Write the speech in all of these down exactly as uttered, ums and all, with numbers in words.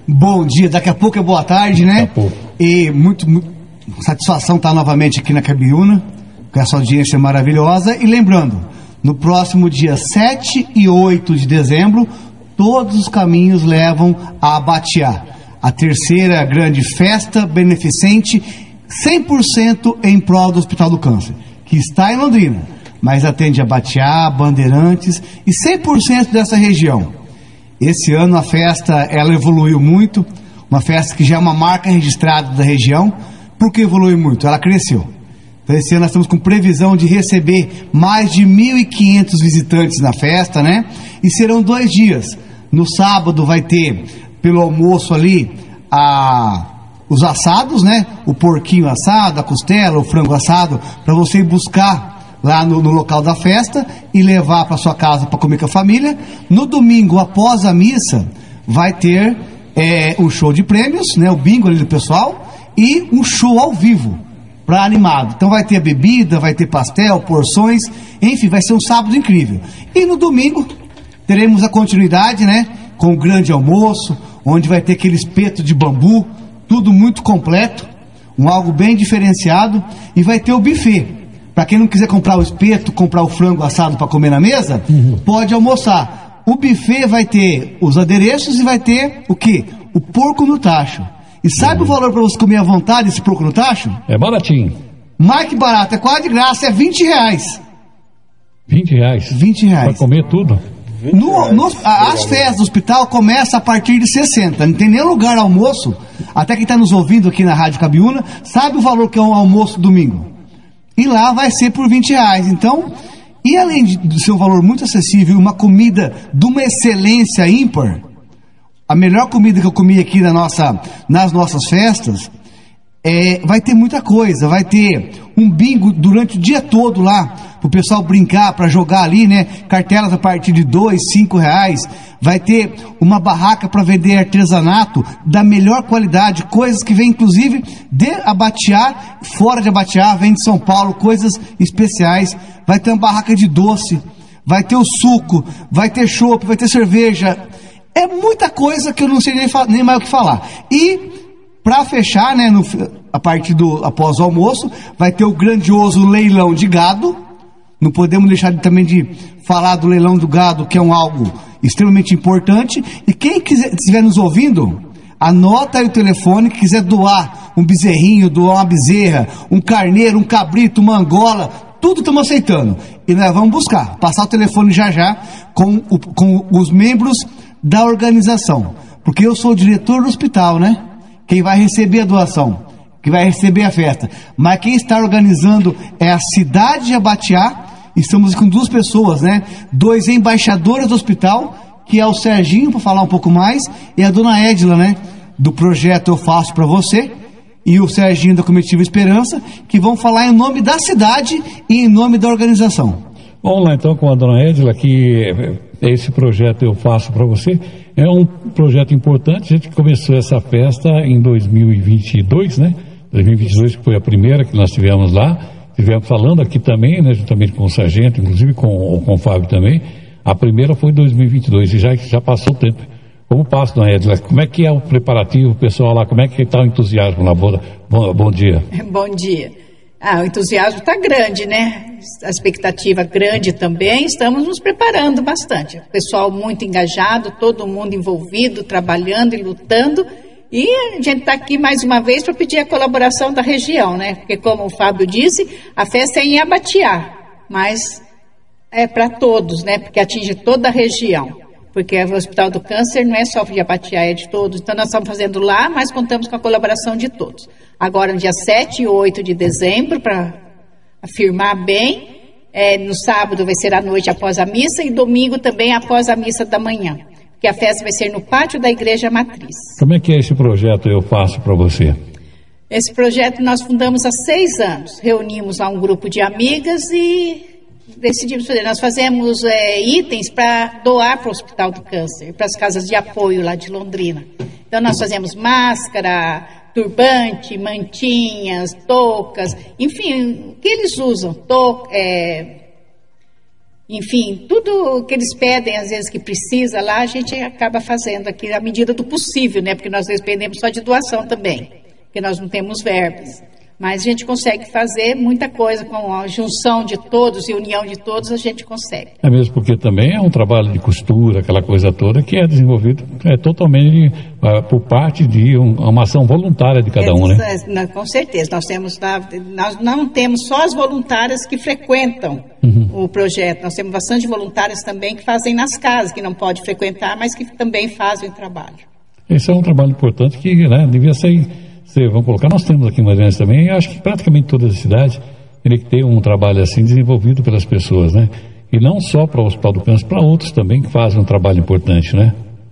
Bom dia, daqui a pouco é boa tarde, né? Daqui a pouco. E muito, muito satisfação estar novamente aqui na Cabiúna, com essa audiência maravilhosa. E lembrando, no próximo dia sete e oito de dezembro, todos os caminhos levam a Abatiá, a terceira grande festa beneficente, cem por cento em prol do Hospital do Câncer, que está em Londrina, mas atende Abatiá, Bandeirantes e cem por cento dessa região. Esse ano a festa ela evoluiu muito, uma festa que já é uma marca registrada da região. Por que evoluiu muito? Ela cresceu. Então esse ano nós estamos com previsão de receber mais de mil e quinhentos visitantes na festa, né? E serão dois dias. No sábado vai ter, pelo almoço ali, a, os assados, né? O porquinho assado, a costela, o frango assado, para você ir buscar lá no, no local da festa e levar para sua casa para comer com a família. No domingo, após a missa, vai ter é, um show de prêmios, né? O bingo ali do pessoal e um show ao vivo para animado. Então vai ter bebida, vai ter pastel, porções, enfim, vai ser um sábado incrível. E no domingo teremos a continuidade, né? Com o grande almoço, onde vai ter aquele espeto de bambu, tudo muito completo, um algo bem diferenciado, e vai ter o buffet. Para quem não quiser comprar o espeto, comprar o frango assado para comer na mesa, uhum. pode almoçar. O buffet vai ter os adereços e vai ter o quê? O porco no tacho. E sabe uhum. o valor para você comer à vontade esse porco no tacho? É baratinho. Mais que barato, é quase de graça, é vinte reais. vinte reais? vinte reais. Para comer tudo? No, no, as festas do hospital começam a partir de sessenta. Não tem nem lugar almoço. Até quem está nos ouvindo aqui na Rádio Cabiúna sabe o valor que é um almoço domingo. E lá vai ser por vinte reais. Então, e além de, de ser um valor muito acessível, uma comida de uma excelência ímpar, a melhor comida que eu comi aqui na nossa, nas nossas festas, é, vai ter muita coisa. Vai ter um bingo durante o dia todo lá, para o pessoal brincar, para jogar ali, né? Cartelas a partir de dois, cinco reais. Vai ter uma barraca para vender artesanato da melhor qualidade, coisas que vêm inclusive de Abatiá, fora de Abatiá, vem de São Paulo, coisas especiais. Vai ter uma barraca de doce, vai ter o suco, vai ter chopp, vai ter cerveja. É muita coisa que eu não sei nem, nem mais o que falar. E para fechar, né, no, a partir do após o almoço, vai ter o grandioso leilão de gado. Não podemos deixar de, também de falar do leilão do gado, que é um algo extremamente importante. E quem quiser, estiver nos ouvindo, anota aí o telefone, que quiser doar um bezerrinho, doar uma bezerra, um carneiro, um cabrito, uma angola, tudo estamos aceitando. E nós vamos buscar, passar o telefone já já com, o, com os membros da organização. Porque eu sou o diretor do hospital, né? Quem vai receber a doação, que vai receber a festa. Mas quem está organizando é a cidade de Abatiá. Estamos com duas pessoas, né? Dois embaixadores do hospital, que é o Serginho, para falar um pouco mais, e a dona Edila, né? Do projeto Eu Faço Para Você, e o Serginho da Comitiva Esperança, que vão falar em nome da cidade e em nome da organização. Vamos lá então com a dona Edila, que esse projeto Eu Faço Para Você é um projeto importante. A gente começou essa festa em dois mil e vinte e dois, né? dois mil e vinte e dois, que foi a primeira que nós tivemos lá. Estivemos falando aqui também, né, juntamente com o sargento, inclusive com, com o Fábio também. A primeira foi em dois mil e vinte e dois e já, já passou o tempo. Como passa, dona Edila? Como é que é o preparativo, o pessoal lá? Como é que está o entusiasmo lá? Bom, bom, bom dia. Bom dia. Ah, o entusiasmo está grande, né? A expectativa grande também. Estamos nos preparando bastante. O pessoal muito engajado, todo mundo envolvido, trabalhando e lutando. E a gente está aqui mais uma vez para pedir a colaboração da região, né? Porque, como o Fábio disse, a festa é em Abatiá, mas é para todos, né? Porque atinge toda a região. Porque o Hospital do Câncer não é só de Abatiá, é de todos. Então, nós estamos fazendo lá, mas contamos com a colaboração de todos. Agora, no dia sete e oito de dezembro, para afirmar bem, é, no sábado vai ser à noite após a missa e domingo também após a missa da manhã. Que a festa vai ser no pátio da Igreja Matriz. Como é que é esse projeto Eu Faço Para Você? Esse projeto nós fundamos há seis anos. Reunimos lá um grupo de amigas e decidimos fazer. Nós fazemos é, itens para doar para o Hospital do Câncer, para as casas de apoio lá de Londrina. Então nós fazemos máscara, turbante, mantinhas, toucas, enfim, o que eles usam, to, é, enfim, tudo que eles pedem, às vezes, que precisa lá, a gente acaba fazendo aqui à medida do possível, né? Porque nós dependemos só de doação também, porque nós não temos verbas. Mas a gente consegue fazer muita coisa com a junção de todos e união de todos, a gente consegue. É mesmo porque também é um trabalho de costura, aquela coisa toda, que é desenvolvido é, totalmente uh, por parte de um, uma ação voluntária de cada é, um, né? É, com certeza. Nós, temos, nós não temos só as voluntárias que frequentam uhum. o projeto, nós temos bastante voluntárias também que fazem nas casas, que não pode frequentar, mas que também fazem o trabalho. Esse é um trabalho importante que né, devia ser... Vamos colocar, nós temos aqui em Maranhão também, e acho que praticamente todas as cidades teria que ter um trabalho assim desenvolvido pelas pessoas, né? E não só para o Hospital do Câncer, para outros também que fazem um trabalho importante, né?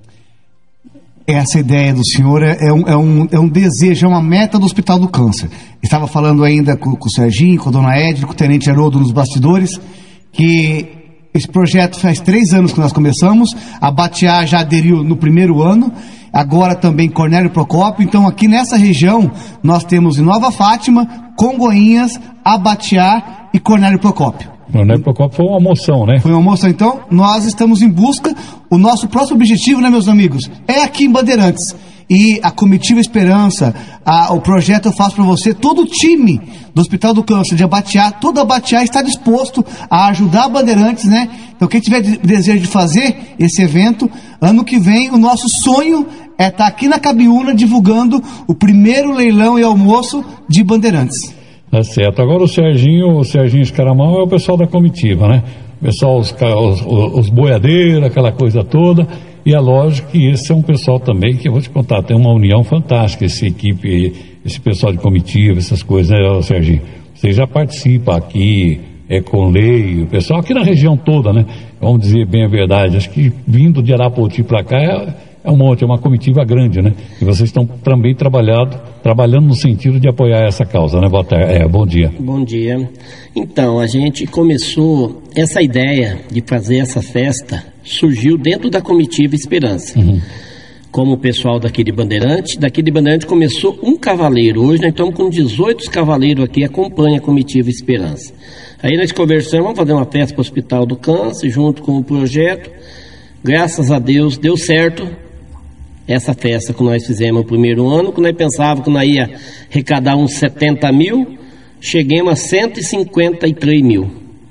Essa ideia do senhor é, é, um, é, um, é um desejo, é uma meta do Hospital do Câncer. Estava falando ainda com, com o Serginho, com a dona Edna, com o Tenente Haroldo nos bastidores, que esse projeto faz três anos que nós começamos, a Batiá já aderiu no primeiro ano, agora também Cornélio Procópio. Então aqui nessa região nós temos em Nova Fátima, Congonhas, Abatiá e Cornélio Procópio. Cornélio Procópio foi uma moção, né? Foi uma moção. Então nós estamos em busca, o nosso próximo objetivo, né, meus amigos, é aqui em Bandeirantes. E a Comitiva Esperança, a, o projeto Eu Faço Pra Você, todo o time do Hospital do Câncer de Abatiá, todo Abatiá está disposto a ajudar a Bandeirantes, né? Então quem tiver de, desejo de fazer esse evento, ano que vem o nosso sonho é estar aqui na Cabiúna divulgando o primeiro leilão e almoço de Bandeirantes. Tá certo. Agora o Serginho, o Serginho Escaramão é o pessoal da comitiva, né? O pessoal, os, os, os boiadeiros, aquela coisa toda. E é lógico que esse é um pessoal também que eu vou te contar, tem uma união fantástica, essa equipe, esse pessoal de comitiva, essas coisas, né, Serginho? Você já participa aqui, é com lei, o pessoal aqui na região toda, né? Vamos dizer bem a verdade, acho que vindo de Arapoti para cá é, é um monte, é uma comitiva grande, né? E vocês estão também trabalhado, trabalhando no sentido de apoiar essa causa, né? Boa tarde, é, bom dia. Bom dia. Então, a gente começou essa ideia de fazer essa festa, surgiu dentro da Comitiva Esperança. Uhum. Como o pessoal daqui de Bandeirante, daqui de Bandeirante começou um cavaleiro, hoje nós estamos com dezoito cavaleiros aqui, acompanha a Comitiva Esperança. Aí nós conversamos, vamos fazer uma festa para o Hospital do Câncer, junto com o projeto, graças a Deus deu certo essa festa que nós fizemos no primeiro ano, que nós pensávamos que nós ia arrecadar uns setenta mil, chegamos a cento e cinquenta e três mil.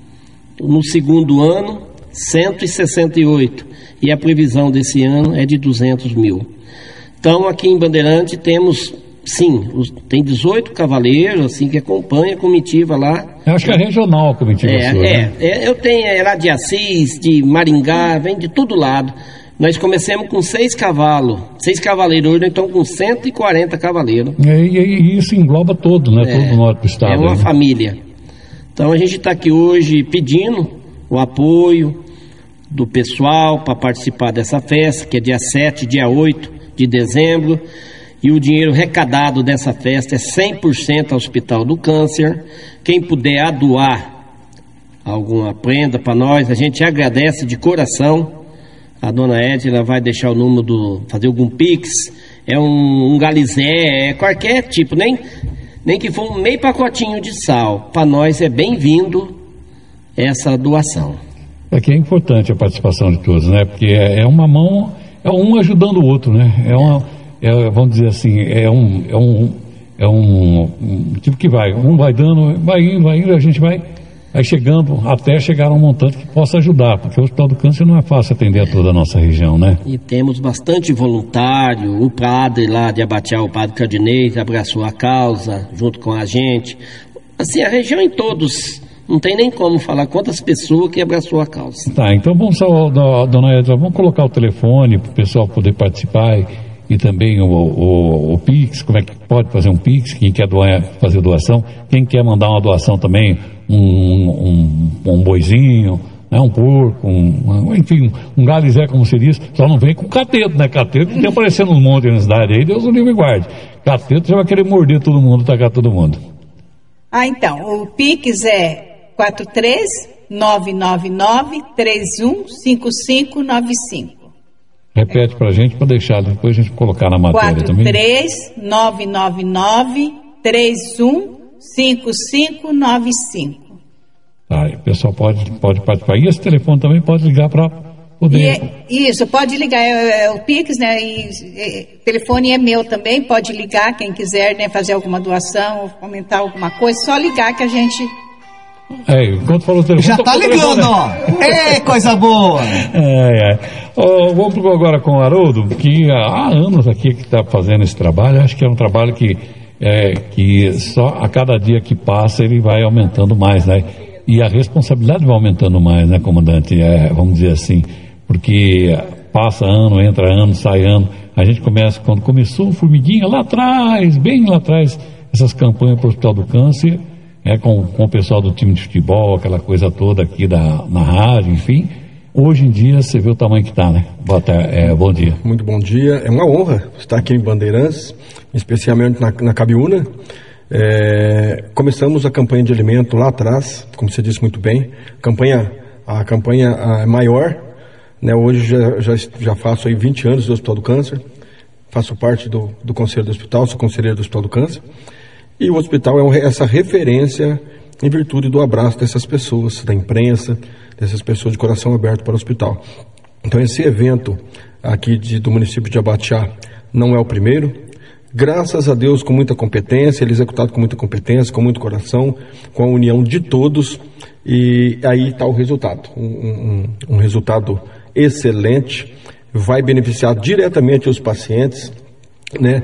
No segundo ano, cento e sessenta e oito, e a previsão desse ano é de duzentos mil. Então aqui em Bandeirante temos, sim, os, tem dezoito cavaleiros assim, que acompanham a comitiva lá. Eu acho que é regional a comitiva é, sua, é, né? é, eu tenho é, lá de Assis, de Maringá, vem de todo lado. Nós começamos com seis cavalos, seis cavaleiros, hoje nós estamos com cento e quarenta cavaleiros. E, e, e isso engloba todo, né? É, todo o norte do estado. É uma aí, né? Família. Então a gente está aqui hoje pedindo o apoio do pessoal para participar dessa festa, que é dia sete, dia oito de dezembro, e o dinheiro arrecadado dessa festa é cem por cento ao Hospital do Câncer. Quem puder doar alguma prenda para nós, a gente agradece de coração. A dona Edna vai deixar o número do, fazer algum pix, é um, um galizé, é qualquer tipo, nem, nem que for um meio pacotinho de sal, para nós é bem-vindo essa doação. Aqui é importante a participação de todos, né? Porque é, é uma mão, é um ajudando o outro, né? É uma, é, vamos dizer assim, é um, é um, é um, um tipo que vai, um vai dando, vai indo, vai indo, a gente vai, vai chegando até chegar a um montante que possa ajudar, porque o Hospital do Câncer não é fácil atender a toda a nossa região, né? E temos bastante voluntário, o padre lá de Abatiá, o padre Cardinês, abraçou a causa junto com a gente. Assim, a região em todos. Não tem nem como falar quantas pessoas que abraçou a causa. Tá, então vamos, dona Edna, vamos colocar o telefone para o pessoal poder participar e, e também o, o, o Pix, como é que pode fazer um Pix, quem quer doar, fazer doação, quem quer mandar uma doação também, um, um, um boizinho, né, um porco, um, enfim, um galizé, como se diz, só não vem com cateto, né? Cateto que tem aparecendo um monte na cidade aí, Deus o livre e guarde. Cateto já vai querer morder todo mundo, tacar todo mundo. Ah, então, o Pix é quatro três nove nove nove três um cinco cinco nove cinco. Repete pra gente, para deixar, depois a gente colocar na matéria também. quatro três nove nove nove três um cinco cinco nove cinco. Tá, o pessoal pode, pode participar. E esse telefone também pode ligar para poder... E é, isso, pode ligar, é, é o Pix, né? E, é, o telefone é meu também, pode ligar quem quiser, né? Fazer alguma doação, comentar alguma coisa, só ligar que a gente... É, enquanto falou o telefone... Já tá ligando, ó! É, coisa boa! É, é. Oh, vamos agora com o Haroldo, que há anos aqui que está fazendo esse trabalho. Acho que é um trabalho que, é, que só a cada dia que passa ele vai aumentando mais, né? E a responsabilidade vai aumentando mais, né, comandante? É, vamos dizer assim, porque passa ano, entra ano, sai ano. A gente começa, quando começou o Formiguinha, lá atrás, bem lá atrás, essas campanhas para o Hospital do Câncer, é, com, com o pessoal do time de futebol, aquela coisa toda aqui da, na rádio, enfim. Hoje em dia, você vê o tamanho que está, né? Boa tarde, é, bom dia. Muito bom dia. É uma honra estar aqui em Bandeirantes, especialmente na, na Cabiúna. É, começamos a campanha de alimento lá atrás, como você disse muito bem. Campanha, a campanha é maior, né? Hoje já, já, já faço aí vinte anos do Hospital do Câncer. Faço parte do, do Conselho do Hospital, sou conselheiro do Hospital do Câncer. E o hospital é um, essa referência em virtude do abraço dessas pessoas, da imprensa, dessas pessoas de coração aberto para o hospital. Então esse evento aqui de, do município de Abateá não é o primeiro. Graças a Deus, com muita competência, ele é executado com muita competência, com muito coração, com a união de todos, e aí está o resultado. Um, um, um resultado excelente, vai beneficiar diretamente os pacientes, né?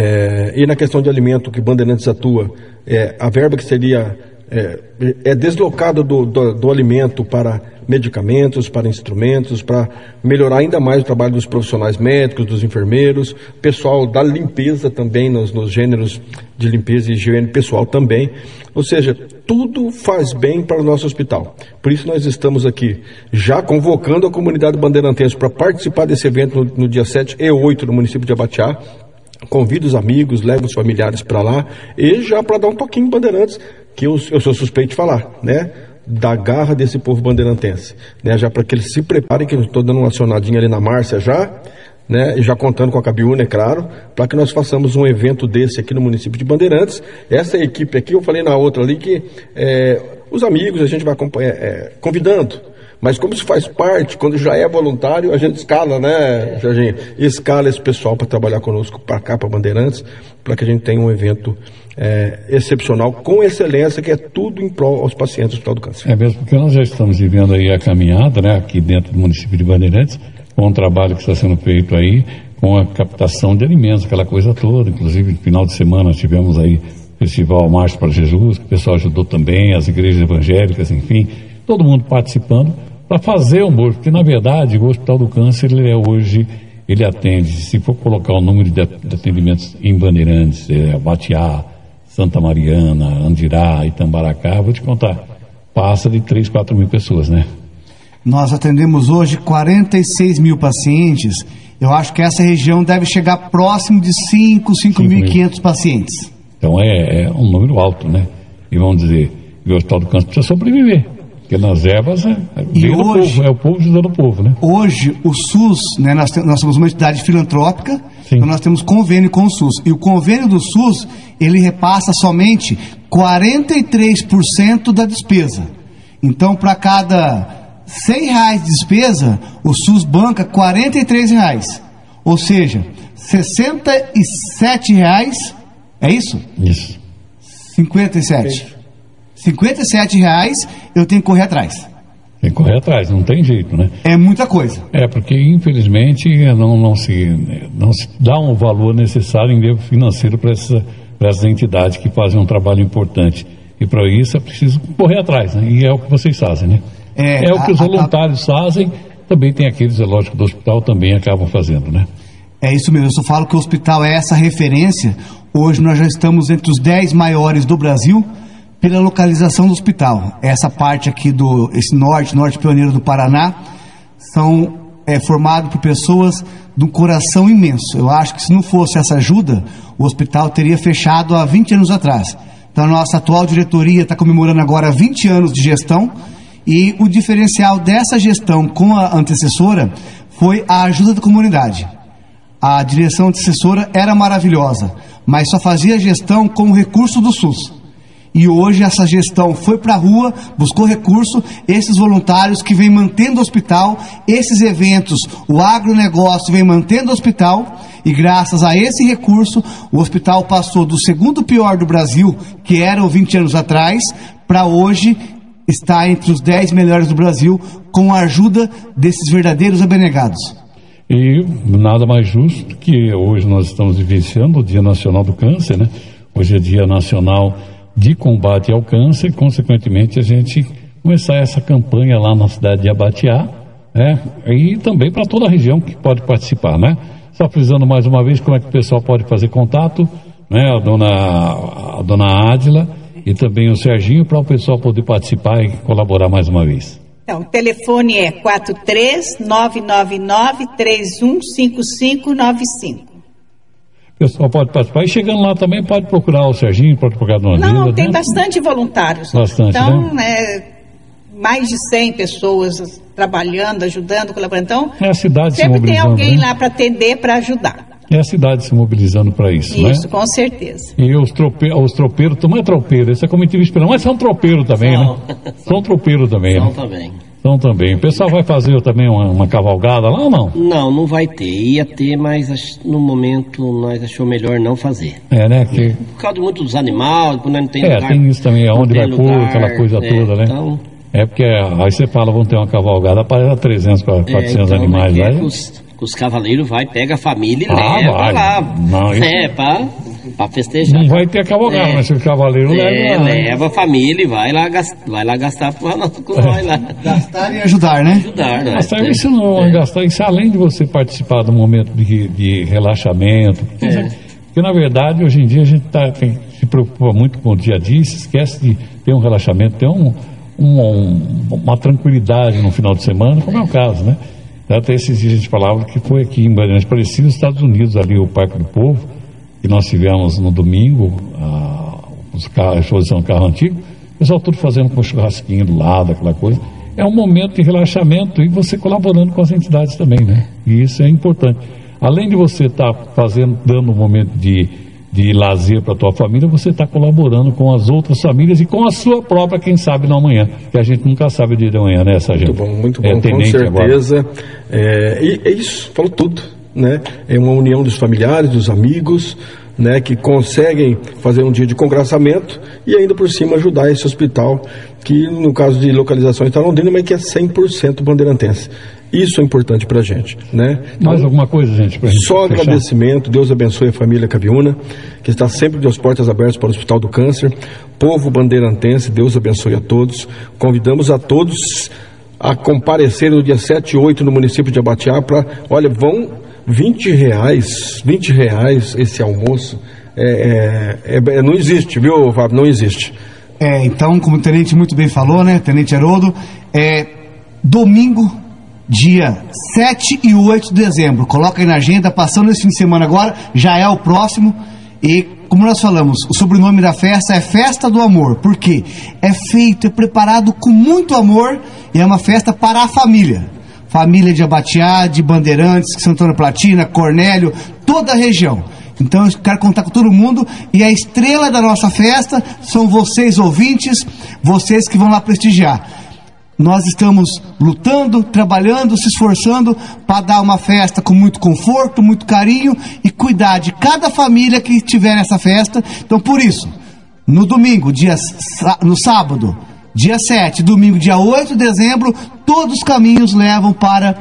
É, e na questão de alimento que Bandeirantes atua, é, a verba que seria é, é deslocada do, do, do alimento para medicamentos, para instrumentos, para melhorar ainda mais o trabalho dos profissionais médicos, dos enfermeiros, pessoal da limpeza também, nos, nos gêneros de limpeza e higiene pessoal também. Ou seja, tudo faz bem para o nosso hospital. Por isso nós estamos aqui já convocando a comunidade bandeirantense para participar desse evento no, no dia sete e oito no município de Abateá. Convido os amigos, levo os familiares para lá e já para dar um toquinho em Bandeirantes, que eu, eu sou suspeito de falar, né? Da garra desse povo bandeirantense, né? Já para que eles se preparem, que eu estou dando uma acionadinha ali na Márcia já, né? E já contando com a Cabiúna, é claro, para que nós façamos um evento desse aqui no município de Bandeirantes. Essa equipe aqui, eu falei na outra ali que é, os amigos a gente vai acompanhar, é, convidando. Mas como isso faz parte, quando já é voluntário, a gente escala, né, Jorginho? Escala esse pessoal para trabalhar conosco para cá, para Bandeirantes, para que a gente tenha um evento é, excepcional, com excelência, que é tudo em prol aos pacientes do Hospital do Câncer. É mesmo, porque nós já estamos vivendo aí a caminhada, né, aqui dentro do município de Bandeirantes, com o trabalho que está sendo feito aí, com a captação de alimentos, aquela coisa toda. Inclusive, no final de semana, nós tivemos aí o Festival Marcha para Jesus, que o pessoal ajudou também, as igrejas evangélicas, enfim, todo mundo participando, para fazer o morro, porque na verdade o Hospital do Câncer, ele é hoje, ele atende, se for colocar o número de atendimentos em Bandeirantes, é, Abateá, Santa Mariana, Andirá, Itambaracá, vou te contar, passa de três, quatro mil pessoas, né? Nós atendemos hoje quarenta e seis mil pacientes, eu acho que essa região deve chegar próximo de cinco, cinco mil e quinhentos pacientes. Então é, é um número alto, né? E vamos dizer, o Hospital do Câncer precisa sobreviver. Porque nas ervas é, e hoje, povo, é o povo ajudando o povo, né? Hoje o SUS, né, nós, te, nós somos uma entidade filantrópica, Sim. Então nós temos convênio com o SUS. E o convênio do SUS, ele repassa somente quarenta e três por cento da despesa. Então, para cada cem reais de despesa, o SUS banca quarenta e três reais. Ou seja, sessenta e sete reais, é isso? Isso. cinquenta e sete. cinquenta e sete reais eu tenho que correr atrás. Tem que correr atrás, não tem jeito, né? É muita coisa. É, porque infelizmente não, não, se, não se dá um valor necessário em nível financeiro para essa, essas entidades que fazem um trabalho importante. E para isso é preciso correr atrás, né? E é o que vocês fazem, né? É, é o que a, os voluntários a, a... fazem, também tem aqueles, é lógico, do hospital também acabam fazendo, né? É isso mesmo, eu só falo que o hospital é essa referência. Hoje nós já estamos entre os dez maiores do Brasil, pela localização do hospital. Essa parte aqui do, esse norte, norte pioneiro do Paraná, são é, formados por pessoas de um coração imenso. Eu acho que se não fosse essa ajuda, o hospital teria fechado há vinte anos atrás. Então a nossa atual diretoria está comemorando agora vinte anos de gestão, e o diferencial dessa gestão com a antecessora foi a ajuda da comunidade. A direção antecessora era maravilhosa, mas só fazia gestão com o recurso do SUS. E hoje essa gestão foi para a rua, buscou recurso, esses voluntários que vêm mantendo o hospital, esses eventos, o agronegócio vem mantendo o hospital, e graças a esse recurso, o hospital passou do segundo pior do Brasil, que era vinte anos atrás, para hoje estar entre os dez melhores do Brasil, com a ajuda desses verdadeiros abnegados. E nada mais justo que hoje nós estamos vivenciando o Dia Nacional do Câncer, né? Hoje é Dia Nacional de Combate ao Câncer, e consequentemente a gente começar essa campanha lá na cidade de Abatiá, né? E também para toda a região que pode participar, né? Só precisando mais uma vez como é que o pessoal pode fazer contato, né? A dona, a dona Ádila e também o Serginho, para o pessoal poder participar e colaborar mais uma vez. Então, o telefone é quatro três nove nove nove três um cinco cinco nove cinco. O pessoal pode participar. E chegando lá também pode procurar o Serginho, pode procurar a dona Não, Lila, tem né? bastante voluntários. Bastante, então, né? é, mais de cem pessoas trabalhando, ajudando, colaborando. Então, é a cidade se sempre tem mobilizando, alguém, né? lá para atender, para ajudar. É a cidade se mobilizando para isso, né? Isso, com certeza. E os, trope, os tropeiros, não é tropeiro, esse é comitiva esperando, mas são tropeiro também, São. né? São tropeiro também, São né? também. São também. O pessoal vai fazer também uma, uma cavalgada lá ou não? Não, não vai ter. Ia ter, mas ach- no momento nós achou melhor não fazer. É, né? Que, Por causa de muitos animais, quando não tem é, lugar. tem isso também, não aonde tem vai pôr, lugar, aquela coisa é, toda, né? Então, É porque aí você fala, vão ter uma cavalgada para trezentos, quatrocentos é, então, animais é lá. que os, os cavaleiros vai, pega a família e Ah, leva vai. lá. Não, isso- É, pra, pra festejar. Não vai ter cavalgada, É. mas se o cavaleiro É, leva lá, né? leva a família e vai lá, gas- vai lá gastar com nós, com nós lá. Gastar e ajudar, né? Ajudar, né? Gastar isso não é gastar, isso além de você participar do momento de, de relaxamento, porque, É. porque na verdade hoje em dia a gente tá, tem, se preocupa muito com o dia a dia, se esquece de ter um relaxamento, ter um, um, um, uma tranquilidade no final de semana, como é o caso, né? Até esses dias a gente falava que foi aqui em Bandeirantes Parecido, nos Estados Unidos, ali o Parque do Povo, que nós tivemos no domingo, a, os carros, a exposição do carro antigo, o pessoal tudo fazendo com churrasquinho do lado, aquela coisa. É um momento de relaxamento e você colaborando com as entidades também, né? E isso é importante. Além de você estar fazendo, dando um momento de, de lazer para a tua família, você está colaborando com as outras famílias e com a sua própria, quem sabe, no amanhã. Que a gente nunca sabe o dia de amanhã, né, Sargento? Muito bom, muito É, bom, com tenente certeza. É, e é isso, falou tudo, né? É uma união dos familiares, dos amigos, né? Que conseguem fazer um dia de congraçamento e ainda por cima ajudar esse hospital, que no caso de localização está em Londrina, mas que é cem por cento bandeirantense. Isso é importante pra gente, né? Então, Mais alguma coisa, gente? Pra gente só fechar? agradecimento, Deus abençoe a família Cabiúna, que está sempre de as portas abertas para o Hospital do Câncer. Povo bandeirantense, Deus abençoe a todos. Convidamos a todos a comparecer no dia sete e oito no município de Abatiá para, olha, vão vinte reais, vinte reais esse almoço. É, é, é, não existe, viu, Fábio? Não existe. É, então, como o tenente muito bem falou, né, Tenente Haroldo, é domingo, dia sete e oito de dezembro. Coloca aí na agenda, passando esse fim de semana agora, já é o próximo. E, como nós falamos, o sobrenome da festa é Festa do Amor. Por quê? É feito, é preparado com muito amor e é uma festa para a família. Família de Abatiá, de Bandeirantes, Santana Platina, Cornélio, toda a região. Então eu quero contar com todo mundo e a estrela da nossa festa são vocês ouvintes, vocês que vão lá prestigiar. Nós estamos lutando, trabalhando, se esforçando para dar uma festa com muito conforto, muito carinho e cuidar de cada família que estiver nessa festa. Então por isso, no domingo, dia, no sábado, dia sete, domingo, dia oito de dezembro, todos os caminhos levam para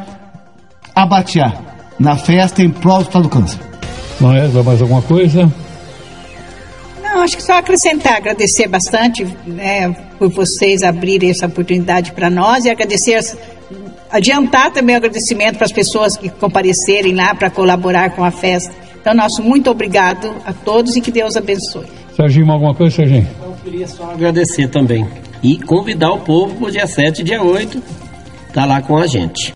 Abatiá, na festa em prol do Hospital do Câncer. Não é? Mais alguma coisa? Não, acho que só acrescentar, agradecer bastante, né, por vocês abrirem essa oportunidade para nós e agradecer, adiantar também o agradecimento para as pessoas que comparecerem lá para colaborar com a festa. Então, nosso muito obrigado a todos e que Deus abençoe. Serginho, alguma coisa, Serginho? Eu queria só agradecer também. E convidar o povo para o dia sete e dia oito, tá lá com a gente.